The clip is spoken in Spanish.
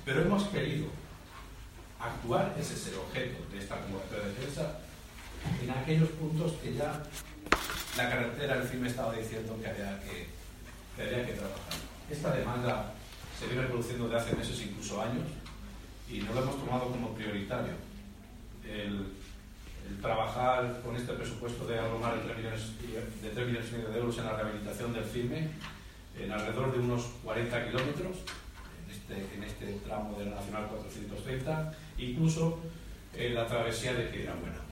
Pero hemos querido actuar, ese es el objeto de esta convocatoria de defensa, en aquellos puntos que ya la carretera del FIME estaba diciendo que había que trabajar. Esta demanda se viene produciendo desde hace meses, incluso años, y no lo hemos tomado como prioritario. El trabajar con este presupuesto de algo más de 3,5 millones de euros en la rehabilitación del FIME, en alrededor de unos 40 kilómetros, en este tramo de la Nacional 430, incluso en la travesía de Piedrabuena.